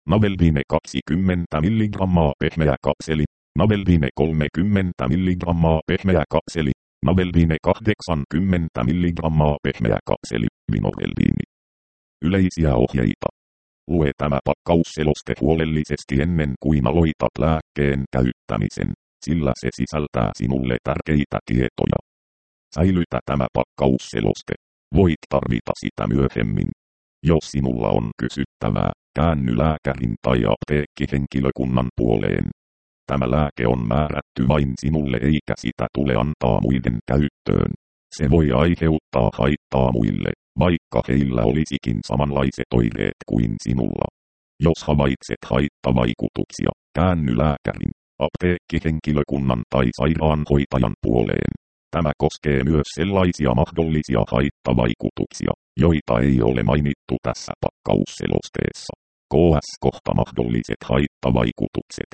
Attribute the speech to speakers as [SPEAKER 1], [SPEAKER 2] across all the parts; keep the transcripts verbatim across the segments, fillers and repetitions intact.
[SPEAKER 1] Navelviine kaksikymmentä milligrammaa pehmeä kapseli. Navelviine kolmekymmentä milligrammaa pehmeä kapseli. Navelviine kahdeksankymmentä milligrammaa pehmeä kapseli. Vinovelviini. Yleisiä ohjeita. Lue tämä pakkausseloste huolellisesti ennen kuin aloitat lääkkeen käyttämisen, sillä se sisältää sinulle tärkeitä tietoja. Säilytä tämä pakkausseloste. Voit tarvita sitä myöhemmin. Jos sinulla on kysyttävää, käänny lääkärin tai apteekkihenkilökunnan puoleen. Tämä lääke on määrätty vain sinulle eikä sitä tule antaa muiden käyttöön. Se voi aiheuttaa haittaa muille, vaikka heillä olisikin samanlaiset oireet kuin sinulla. Jos havaitset haittavaikutuksia, käänny lääkärin, apteekkihenkilökunnan tai sairaanhoitajan puoleen. Tämä koskee myös sellaisia mahdollisia haittavaikutuksia, joita ei ole mainittu tässä pakkausselosteessa. K S kohta mahdolliset haittavaikutukset.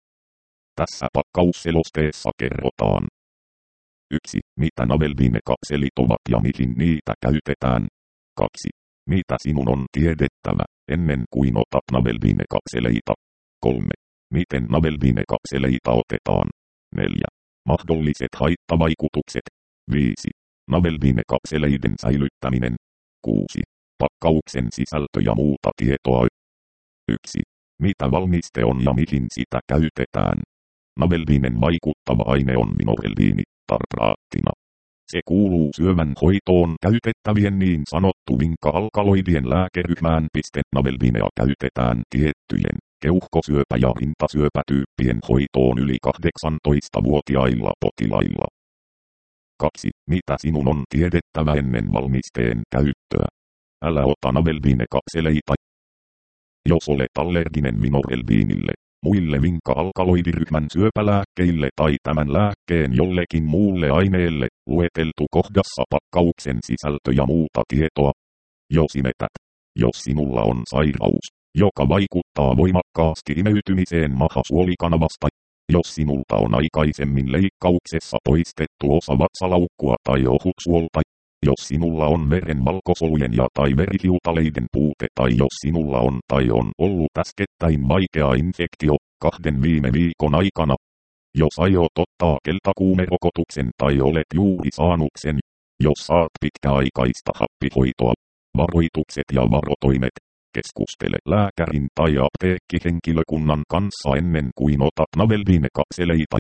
[SPEAKER 1] Tässä pakkausselosteessa kerrotaan. yksi. Mitä navelviinekapselit ovat ja mihin niitä käytetään. kaksi. Mitä sinun on tiedettävä, ennen kuin otat navelviinekapseleita. kolme. Miten navelviinekapseleita otetaan. neljä. Mahdolliset haittavaikutukset. viisi. Navelviinekapseleiden säilyttäminen. kuusi. Pakkauksen sisältö ja muuta tietoa. yksi. Mitä valmiste on ja mihin sitä käytetään. Navelviinen vaikuttava aine on vinovelviini, tartraattina. Se kuuluu syövän hoitoon käytettävien niin sanottu vinka-alkaloidien lääkeryhmään. Navelviinea käytetään tiettyjen keuhkosyöpä- ja rintasyöpätyyppien hoitoon yli kahdeksantoistavuotiailla potilailla. kaksi. Mitä sinun on tiedettävä ennen valmisteen käyttöä? Älä ota navelviinekapseleita, jos olet allerginen vinovelviinille, muille vinka-alkaloidiryhmän syöpälääkkeille tai tämän lääkkeen jollekin muulle aineelle, lueteltu kohdassa pakkauksen sisältö ja muuta tietoa. Jos imetät, jos sinulla on sairaus, joka vaikuttaa voimakkaasti imeytymiseen mahasuolikanavasta, jos sinulta on aikaisemmin leikkauksessa poistettu osa vatsalaukkua tai ohutsuolta, jos sinulla on veren valkosolujen ja tai verihiutaleiden puute tai jos sinulla on tai on ollut äskettäin vaikea infektio kahden viime viikon aikana, jos aiot ottaa keltakuumerokotuksen tai olet juuri saanut sen, jos saat pitkäaikaista happihoitoa, varoitukset ja varotoimet, keskustele lääkärin tai apteekkihenkilökunnan kanssa ennen kuin otat navelviinekapseleita.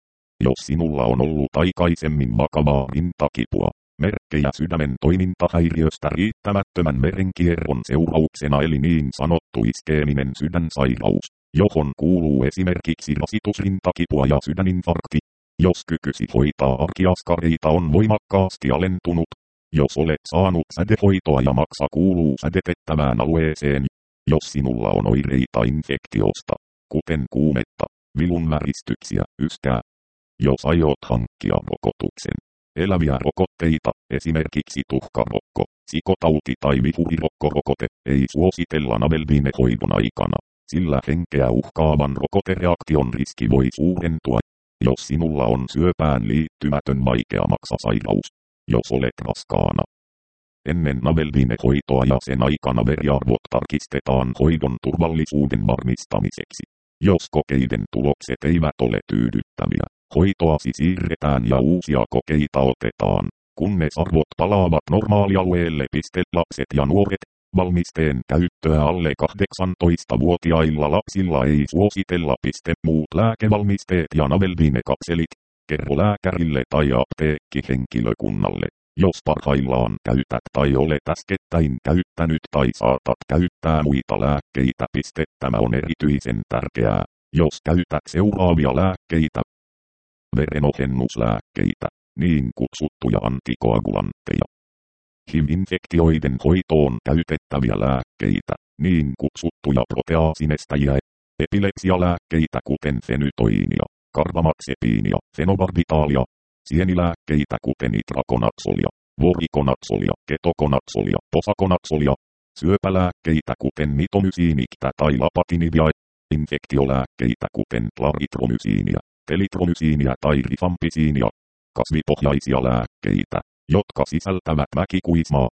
[SPEAKER 1] Jos sinulla on ollut aikaisemmin vakavaa rintakipua, merkkejä sydämen toimintahäiriöstä riittämättömän verenkierron seurauksena eli niin sanottu iskeeminen sydänsairaus, johon kuuluu esimerkiksi rasitusrintakipua ja sydäninfarkti. Jos kykysi hoitaa arkiaskareita on voimakkaasti alentunut, jos olet saanut sädehoitoa ja maksa kuuluu sädetettävään alueeseen, jos sinulla on oireita infektiosta, kuten kuumetta, vilunväristyksiä, yskää, jos aiot hankkia rokotuksen. Eläviä rokotteita, esimerkiksi tuhkarokko, sikotauti tai vihurirokkorokote, ei suositella navelviinehoidon aikana, sillä henkeä uhkaavan rokotereaktion riski voi suurentua, jos sinulla on syöpään liittymätön vaikea maksasairaus, jos olet raskaana. Ennen navelviinehoitoa ja sen aikana veriarvot tarkistetaan hoidon turvallisuuden varmistamiseksi. Jos kokeiden tulokset eivät ole tyydyttäviä, hoitoasi siirretään ja uusia kokeita otetaan, kunnes arvot palaavat normaalialueelle. Lapset ja nuoret, valmisteen käyttöä alle kahdeksantoistavuotiailla lapsilla ei suositella. Muut lääkevalmisteet ja navelviinekapselit, kerro lääkärille tai apteekkihenkilökunnalle, jos parhaillaan käytät tai olet äskettäin käyttänyt tai saatat käyttää muita lääkkeitä. Tämä on erityisen tärkeää, jos käytät seuraavia lääkkeitä. Verenohennuslääkkeitä, niin kutsuttuja antikoagulantteja. H I V-infektioiden hoitoon käytettäviä lääkkeitä, niin kutsuttuja proteaasinestäjiä. Epilepsialääkkeitä kuten fenytoinia, karbamaxepiinia, fenobarbitaalia. Sienilääkkeitä kuten itrakonatsolia, vorikonatsolia, ketokonatsolia, posakonatsolia. Syöpälääkkeitä kuten mitomysiiniktä tai lapatinibia. Infektiolääkkeitä kuten claritromysiinia, telitromysiinia tai rifampisiinia. Kasvipohjaisia lääkkeitä, jotka sisältävät mäkikuismaa,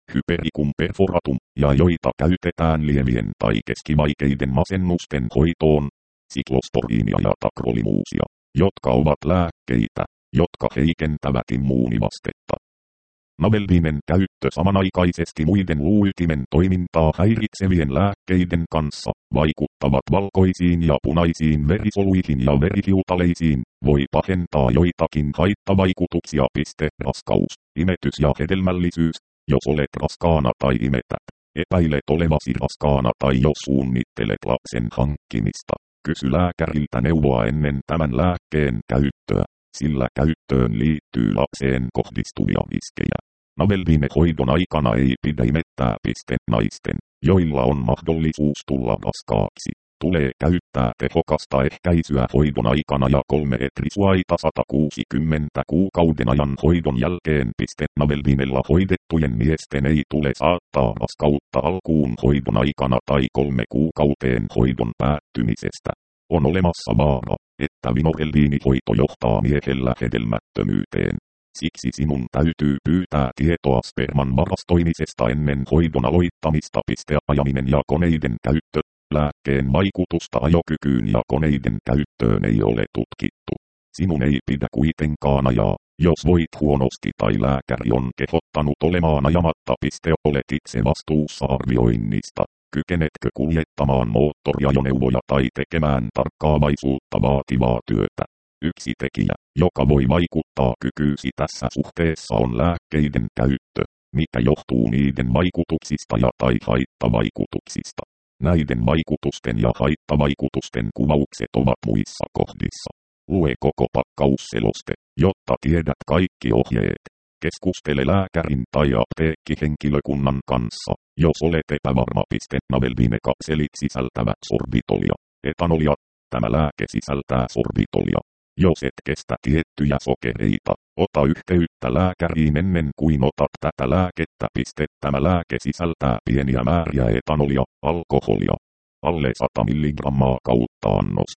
[SPEAKER 1] hypericum perforatum, ja joita käytetään lievien tai keskivaikeiden masennusten hoitoon, siklosporiinia ja takrolimuusia, jotka ovat lääkkeitä, jotka heikentävät immuunivastetta. Navelviinen käyttö samanaikaisesti muiden luuytimen toimintaa häiritsevien lääkkeiden kanssa vaikuttavat valkoisiin ja punaisiin verisoluihin ja verihiutaleisiin, voi pahentaa joitakin haittavaikutuksia. Raskaus, imetys ja hedelmällisyys, jos olet raskaana tai imetät, epäilet olevasi raskaana tai jos suunnittelet lapsen hankkimista, kysy lääkäriltä neuvoa ennen tämän lääkkeen käyttöä, sillä käyttöön liittyy lapseen kohdistuvia riskejä. Navelviinehoidon aikana ei pidä imettää. Naisten, joilla on mahdollisuus tulla raskaaksi, tulee käyttää tehokasta ehkäisyä hoidon aikana ja kolme etrisuaita sata kuusikymmentä kuukauden ajan hoidon jälkeen. Navelviinella hoidettujen miesten ei tule saattaa raskautta alkuun hoidon aikana tai kolme kuukauteen hoidon päättymisestä. On olemassa vaara, että vinovelviinihoito johtaa miehellä hedelmättömyyteen. Siksi sinun täytyy pyytää tietoa sperman varastoimisesta ennen hoidon aloittamista. Ajaminen ja koneiden käyttö. Lääkkeen vaikutusta ajokykyyn ja koneiden käyttöön ei ole tutkittu. Sinun ei pidä kuitenkaan ajaa, jos voit huonosti tai lääkäri on kehottanut olemaan ajamatta. Olet itse vastuussa arvioinnista. Kykenetkö kuljettamaan moottoriajoneuvoja tai tekemään tarkkaavaisuutta vaativaa työtä? Yksi tekijä, joka voi vaikuttaa kykyysi tässä suhteessa on lääkkeiden käyttö, mikä johtuu niiden vaikutuksista ja tai haittavaikutuksista. Näiden vaikutusten ja haittavaikutusten kuvaukset ovat muissa kohdissa. Lue koko pakkausseloste, jotta tiedät kaikki ohjeet. Keskustele lääkärin tai apteekkihenkilökunnan kanssa, jos olet epävarma. Navelviinekapselit sisältävät sorbitolia, etanolia. Tämä lääke sisältää sorbitolia. Jos et kestä tiettyjä sokereita, ota yhteyttä lääkäriin ennen kuin otat tätä lääkettä. Tämä lääke sisältää pieniä määriä etanolia, alkoholia, alle sata milligrammaa kautta annos.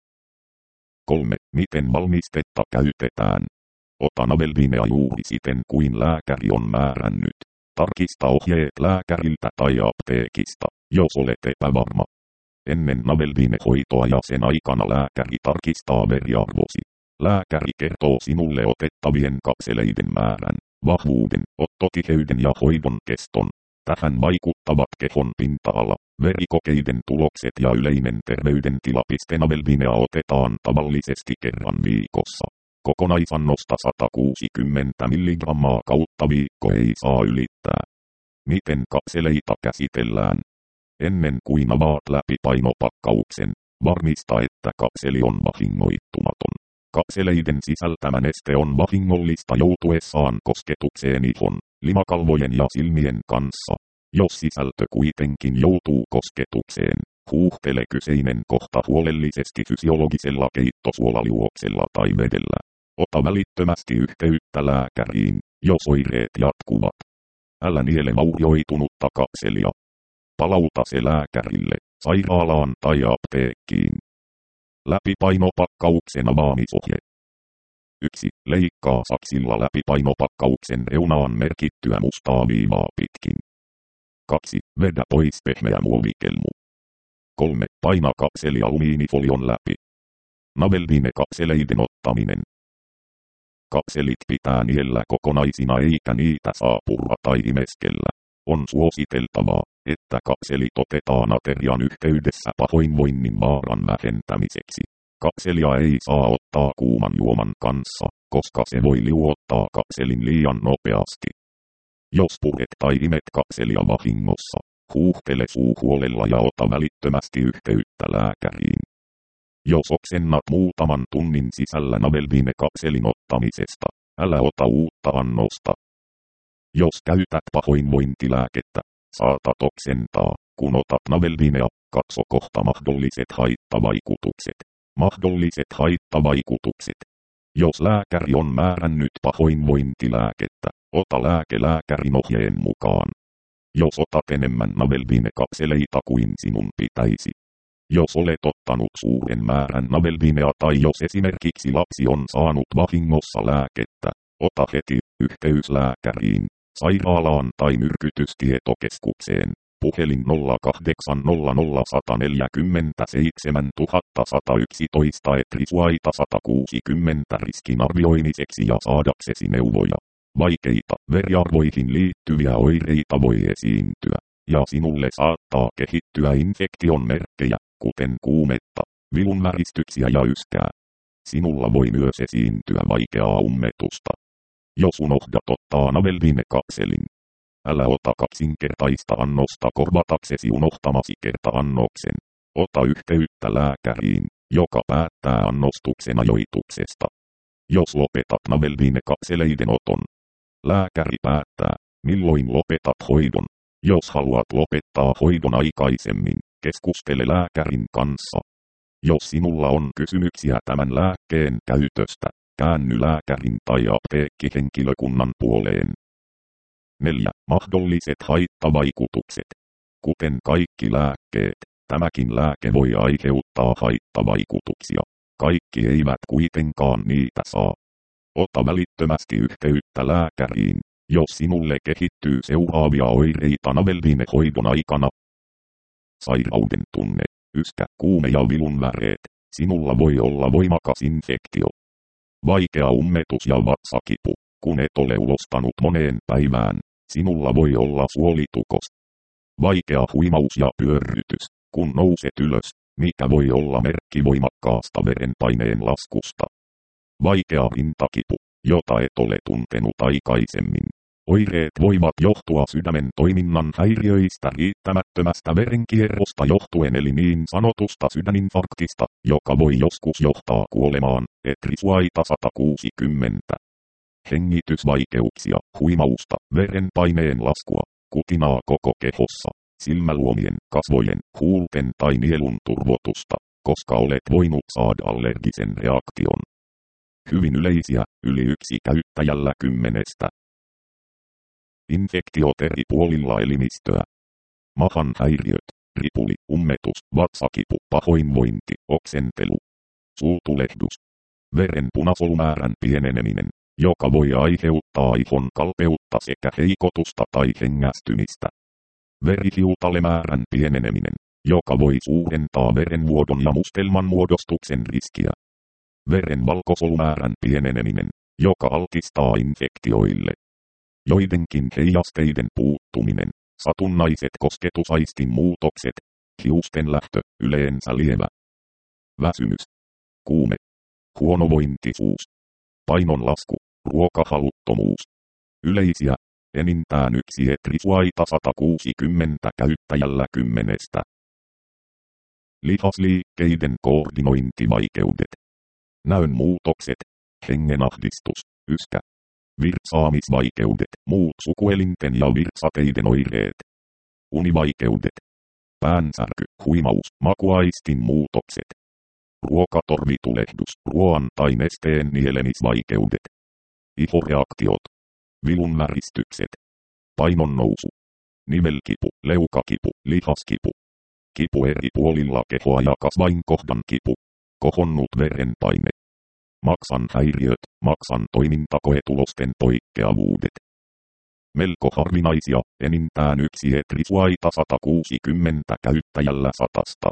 [SPEAKER 1] kolme. Miten valmistetta käytetään? Ota navelviinea juuri siten kuin lääkäri on määrännyt. Tarkista ohjeet lääkäriltä tai apteekista, jos olet epävarma. Ennen navelviinehoitoa ja sen aikana lääkäri tarkistaa veriarvosi. Lääkäri kertoo sinulle otettavien kapseleiden määrän, vahvuuden, ottotiheyden ja hoidon keston. Tähän vaikuttavat kehon pinta-ala, verikokeiden tulokset ja yleinen terveydentila. Navelviinea otetaan tavallisesti kerran viikossa. Kokonaisannosta sata kuusikymmentä milligrammaa kautta viikko ei saa ylittää. Miten kapseleita käsitellään? Ennen kuin avaat läpi painopakkauksen, varmista, että kapseli on vahingoittumaton. Kapseleiden sisältämä neste on vahingollista joutuessaan kosketukseen ihon, limakalvojen ja silmien kanssa. Jos sisältö kuitenkin joutuu kosketukseen, huuhtele kyseinen kohta huolellisesti fysiologisella keittosuolaliuoksella tai vedellä. Ota välittömästi yhteyttä lääkäriin, jos oireet jatkuvat. Älä niele vaurioitunutta kapselia. Palauta se lääkärille, sairaalaan tai apteekkiin. Läpipainopakkauksen avaamisohje. yksi. Leikkaa saksilla läpipainopakkauksen reunaan merkittyä mustaa viivaa pitkin. kaksi. Vedä pois pehmeä muovikelmu. kolme. Paina kapseli alumiinifolion läpi. Navelviinekapseleiden ottaminen. Kapselit pitää niellä kokonaisina eikä niitä saa purra tai imeskellä. On suositeltavaa, että kapselit otetaan aterian yhteydessä pahoinvoinnin vaaran vähentämiseksi. Kapselia ei saa ottaa kuuman juoman kanssa, koska se voi liuottaa kapselin liian nopeasti. Jos puret tai imet kapselia vahingossa, huuhtele suu huolella ja ota välittömästi yhteyttä lääkäriin. Jos oksennat muutaman tunnin sisällä navelviinekapselin ottamisesta, älä ota uutta annosta. Jos käytät pahoinvointilääkettä, saatat oksentaa, kun otat navelviinea. Katso kohta mahdolliset haittavaikutukset. Mahdolliset haittavaikutukset. Jos lääkäri on määrännyt pahoinvointilääkettä, ota lääke lääkärin ohjeen mukaan. Jos otat enemmän navelviinekapseleita kuin sinun pitäisi. Jos olet ottanut suuren määrän navelviinea tai jos esimerkiksi lapsi on saanut vahingossa lääkettä, ota heti yhteys lääkäriin. sairaalaan tai myrkytystietokeskukseen. Puhelin nolla kahdeksan nolla nolla yksi neljä seitsemän yksi yksi yksi Etrisuaita sata kuusikymmentä riskinarvioimiseksi ja saadaksesi neuvoja. Vaikeita veriarvoihin liittyviä oireita voi esiintyä, ja sinulle saattaa kehittyä infektion merkkejä, kuten kuumetta, vilunväristyksiä ja yskää. Sinulla voi myös esiintyä vaikeaa ummetusta. Jos unohdat ottaa Navelvine-kapselin, älä ota kaksinkertaista annosta korvataksesi unohtamasi kerta-annoksen. Ota yhteyttä lääkäriin, joka päättää annostuksen ajoituksesta. Jos lopetat Navelvine-kapseleiden oton, lääkäri päättää, milloin lopetat hoidon. Jos haluat lopettaa hoidon aikaisemmin, keskustele lääkärin kanssa. Jos sinulla on kysymyksiä tämän lääkkeen käytöstä, käänny lääkärin tai apteekkihenkilökunnan puoleen. neljä. Mahdolliset haittavaikutukset. Kuten kaikki lääkkeet, tämäkin lääke voi aiheuttaa haittavaikutuksia. Kaikki eivät kuitenkaan niitä saa. Ota välittömästi yhteyttä lääkäriin, jos sinulle kehittyy seuraavia oireita Navelvine-hoidon aikana. Sairauden tunne, yskä, kuume ja vilunväreet. Sinulla voi olla voimakas infektio. Vaikea ummetus ja vatsakipu. Kun et ole ulostanut moneen päivään, sinulla voi olla suolitukos. Vaikea huimaus ja pyörrytys, kun nouset ylös, mikä voi olla merkki voimakkaasta verenpaineen laskusta. Vaikea rintakipu, jota et ole tuntenut aikaisemmin. Oireet voivat johtua sydämen toiminnan häiriöistä, riittämättömästä verenkierrosta johtuen eli niin sanotusta sydäninfarktista, joka voi joskus johtaa kuolemaan. Etrisuaita sata kuusikymmentä. Hengitysvaikeuksia, huimausta, verenpaineen laskua, kutinaa koko kehossa, silmäluomien, kasvojen, huulten tai nielun turvotusta, koska olet voinut saada allergisen reaktion. Hyvin yleisiä, yli yksi käyttäjällä kymmenestä. Infektiot eri puolilla elimistöä. Mahan häiriöt, ripuli, ummetus, vatsakipu, pahoinvointi, oksentelu, suutulehdus, veren punasolumäärän pieneneminen, joka voi aiheuttaa ihon kalpeutta sekä heikotusta tai hengästymistä. Verihiutalemäärän pieneneminen, joka voi suurentaa verenvuodon ja mustelman muodostuksen riskiä. Veren valkosolumäärän pieneneminen, joka altistaa infektioille. Joidenkin heijasteiden puuttuminen, satunnaiset kosketusaistin muutokset, hiusten lähtö, yleensä lievä. Väsymys, kuume, huonovointisuus, painonlasku, ruokahaluttomuus. Yleisiä, enintään yksi Etrisuaita sata kuusikymmentä käyttäjällä kymmenestä. Lihasliikkeiden koordinointivaikeudet. Näön muutokset, hengenahdistus, yskä. Virtsaamisvaikeudet, muut sukuelinten ja virtsateiden oireet. Univaikeudet. Päänsärky, huimaus, makuaistin muutokset. Ruokatorvitulehdus, ruoan tai nesteen nielemisvaikeudet. Ihoreaktiot. Vilunväristykset. Painonnousu. Nivelkipu, leukakipu, lihaskipu. Kipu eri puolilla kehoa ja kasvainkohdan kipu. Kohonnut verenpaine. Maksan häiriöt, maksan toimintakoetulosten poikkeavuudet. Melko harvinaisia, enintään yksi Etrisuaita sata kuusikymmentä käyttäjällä satasta.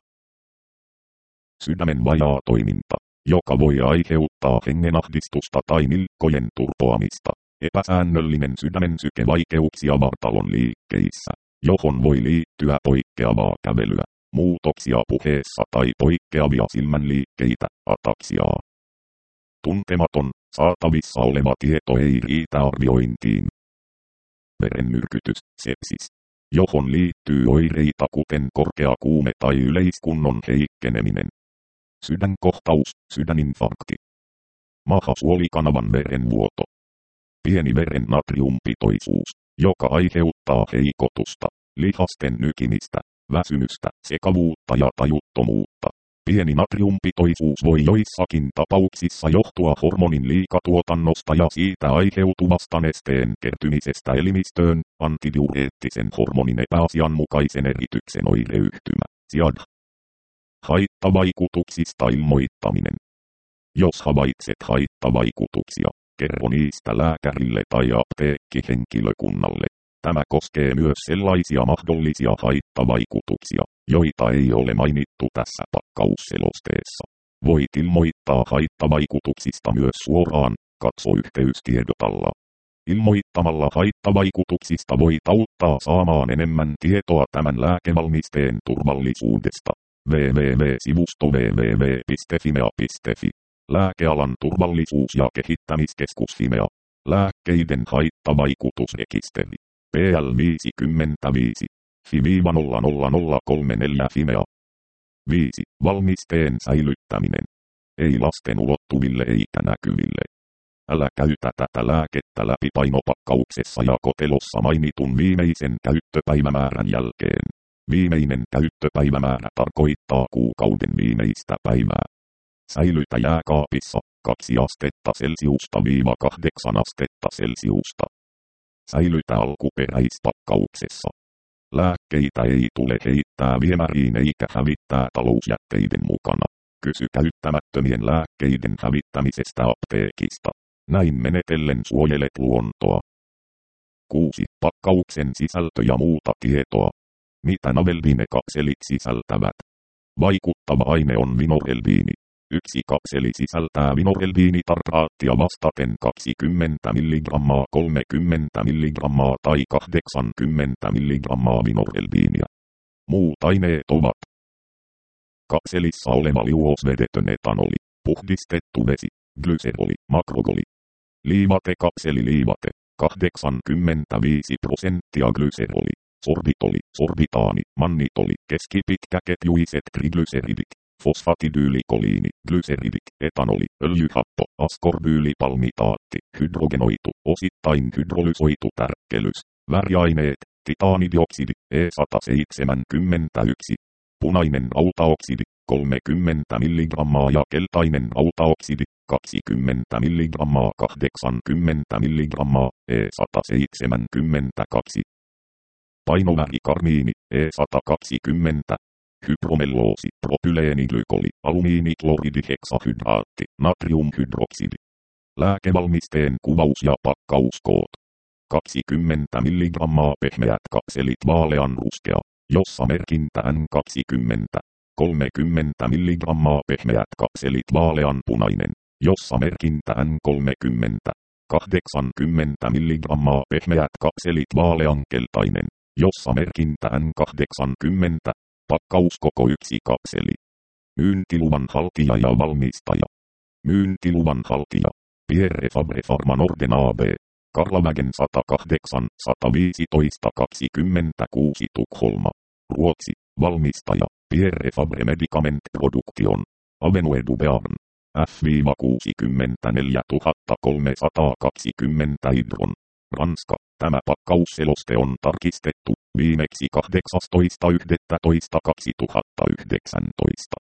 [SPEAKER 1] Sydämen vajaa toiminta, joka voi aiheuttaa hengenahdistusta tai nilkkojen turpoamista. Epäsäännöllinen sydämen sykevaikeuksia vartalon liikkeissä, johon voi liittyä poikkeavaa kävelyä, muutoksia puheessa tai poikkeavia silmänliikkeitä, ataksiaa. Tuntematon, saatavissa oleva tieto ei riitä arviointiin. Verenmyrkytys, sepsis, johon liittyy oireita kuten korkea kuume tai yleiskunnon heikkeneminen. Sydänkohtaus, sydäninfarkti. Mahasuolikanavan verenvuoto. Pieni veren natriumpitoisuus, joka aiheuttaa heikotusta, lihasten nykimistä, väsymystä, sekavuutta ja tajuttomuutta. Pieni natriumpitoisuus voi joissakin tapauksissa johtua hormonin liikatuotannosta ja siitä aiheutuvasta nesteen kertymisestä elimistöön, antidiureettisen hormonin epäasianmukaisen erityksen oireyhtymä, S I A D. Haittavaikutuksista ilmoittaminen. Jos havaitset haittavaikutuksia, kerro niistä lääkärille tai apteekkihenkilökunnalle. Tämä koskee myös sellaisia mahdollisia haittavaikutuksia, joita ei ole mainittu tässä pakkausselosteessa. Voit ilmoittaa haittavaikutuksista myös suoraan, katso yhteystiedot alla. Ilmoittamalla haittavaikutuksista voit auttaa saamaan enemmän tietoa tämän lääkevalmisteen turvallisuudesta. www.sivusto www piste fimea piste fi. Lääkealan turvallisuus- ja kehittämiskeskus Fimea. Lääkkeiden haittavaikutusrekisteri. P L viisikymmentäviisi. F I nolla nolla nolla kolme neljä Fimea. viisi. Valmisteen säilyttäminen. Ei lasten ulottuville eikä näkyville. Älä käytä tätä lääkettä läpi painopakkauksessa ja kotelossa mainitun viimeisen käyttöpäivämäärän jälkeen. Viimeinen käyttöpäivämäärä tarkoittaa kuukauden viimeistä päivää. Säilytä jääkaapissa kaksi astetta Celsiusta viiva kahdeksan astetta Celsiusta. Säilytä alkuperäispakkauksessa. Lääkkeitä ei tule heittää viemäriin eikä hävittää talousjätteiden mukana. Kysy käyttämättömien lääkkeiden hävittämisestä apteekista. Näin menetellen suojelet luontoa. kuusi. Pakkauksen sisältö ja muuta tietoa. Mitä navelviine-kapselit sisältävät? Vaikuttava aine on vinorelviini. Yksi kapseli sisältää vinorelviinitartraattia vastaten kaksikymmentä milligrammaa, kolmekymmentä milligrammaa tai kahdeksankymmentä milligrammaa vinorelviinia. Muut aineet ovat kapselissa oleva liuosvedetön etanoli, puhdistettu vesi, glyseroli, makrogoli. Liivatekapseli liivate, kahdeksankymmentäviisi prosenttia glyseroli, sorbitoli, sorbitaani, mannitoli, keskipitkäketjuiset triglyseridit, fosfatidyylikoliini, glyseridit, etanoli, öljyhappo, askorbyylipalmitaatti, hydrogenoitu, osittain hydrolysoitu tärkkelys, väriaineet, titaanidioksidi, E sata seitsemänkymmentäyksi, punainen rautaoksidi, kolmekymmentä milligrammaa ja keltainen rautaoksidi, kaksikymmentä milligrammaa, kahdeksankymmentä milligrammaa, E sata seitsemänkymmentäkaksi. Painoväri karmiini, E sata kaksikymmentä. Hypromelloosi, propyleeniglikoli, alumiinikloridiheksahydраatti, natriumhydroksidi. Lääkevalmisteen kuvaus ja pakkauskoot. kaksikymmentä milligrammaa pehmeät kapselit vaaleanruskea, jossa merkintä N kaksikymmentä. kolmekymmentä milligrammaa pehmeät kapselit vaaleanpunainen, jossa merkintä N kolmekymmentä. kahdeksankymmentä milligrammaa pehmeät kapselit vaaleankeltainen, jossa merkintä N kahdeksankymmentä. Pakkauskoko yksi kapseli. Myyntiluvan haltija ja valmistaja. Myyntiluvan haltija. Pierre Fabre Pharma Norden A B. Karlavägen sata kahdeksan sata viisitoista kaksikymmentäkuusi Tukholma. Ruotsi. Valmistaja. Pierre Fabre Medicament Production. Avenue du Béarn. F kuusikymmentäneljä kolmesataakaksikymmentä Idron. Ranska. Tämä pakkausseloste on tarkistettu viimeksi kahdeksastoista yhdettätoista kaksituhattayhdeksäntoista.